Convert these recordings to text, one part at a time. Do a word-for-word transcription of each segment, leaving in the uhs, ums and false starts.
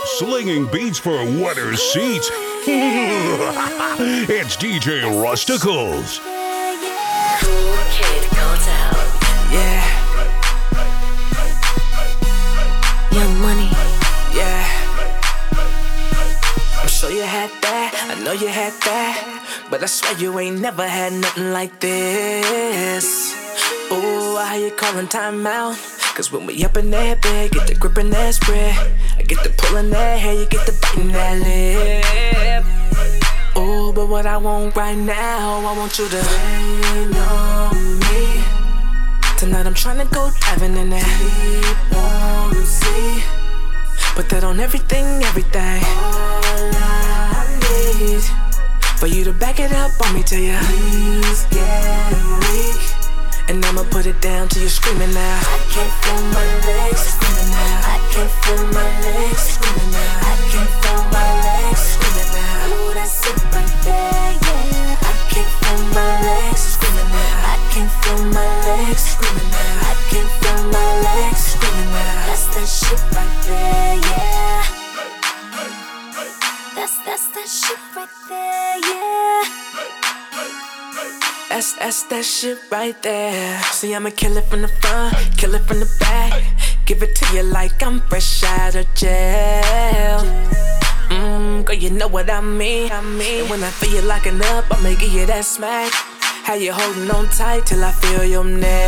Slinging beats for wetter seats. It's D J Rusticles. Cool Kid Goes Out. Yeah. Young Money. Yeah. I'm sure you had that, I know you had that, but I swear you ain't never had nothing like this. Ooh, how you calling time out? Cause when we up in that bed, get the grip in that spread, I get the pulling that hair, you get the biting that lip. Ooh, but what I want right now, I want you to rain on me. Tonight I'm tryna go diving in that deep warm sea. Put that on everything, everything. All I need for you to back it up on me till your knees get weak. And I'ma put it down till you're screaming now. I can't feel my legs screaming now. I can't feel my legs screaming now. I can't feel my legs screaming now. Ooh, that's it right there, yeah. I can't feel my legs screaming now. I can't feel my legs screaming now. I can't feel my legs screaming now. That's that shit right there, yeah. That's, that's that shit right there, yeah. That's, that's that shit right there. See, I'ma kill it from the front, kill it from the back. Give it to you like I'm fresh out of jail. Mmm, girl, you know what I mean. I mean, and when I feel you locking up, I'ma give you that smack. How you holding on tight till I feel your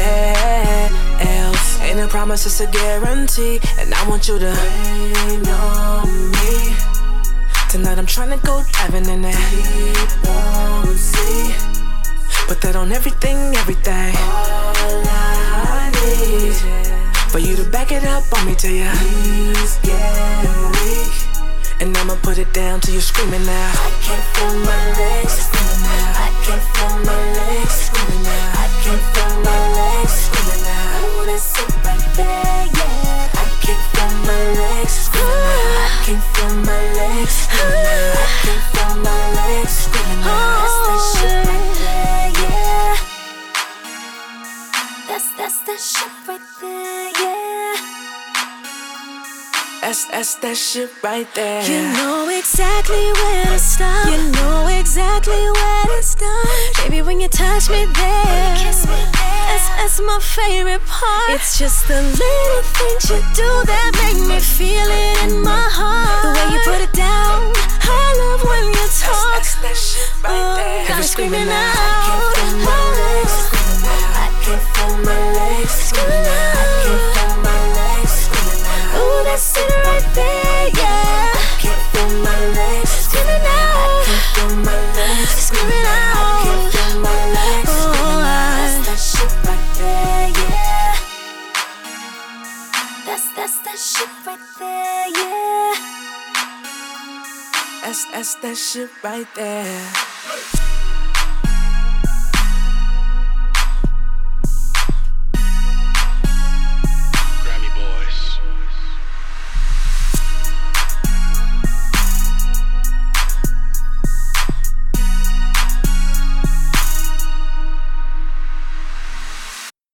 nails. Ain't a promise, it's a guarantee. And I want you to rain on me. Tonight I'm tryna go diving in that deep warm sea. Put that on everything, everything. All I need for you to back it up on me till your knees get weak. And I'ma put it down till you're screaming now. I can't feel my legs screaming now. I can't feel my legs screaming now. I can't feel my legs screaming now. Ooh, that's it right there, yeah. I can't feel my legs screaming now. I can't feel my legs screaming now. I can't feel my legs screaming now. That's that shit right there, yeah. That's, that's that shit right there, yeah. That's, that's that shit right there. You know exactly where to stop. You know exactly where to start. Baby, when you touch me there, kiss me there. That's, that's my favorite part. It's just the little things you do that make me feel it in my heart. The way you put it down, I love when you talk. That's, that's that shit right there. Oh, got me screaming out. I can't feel my legs screaming out. I can't feel my legs screaming out. Ooh, that's it right there, yeah. I can't feel my legs screaming out. I can't feel my legs Screaming out. I can't feel my legs screaming out. That's that shit right there, yeah. That's, that's that shit right there, yeah. That's, that's that shit right there.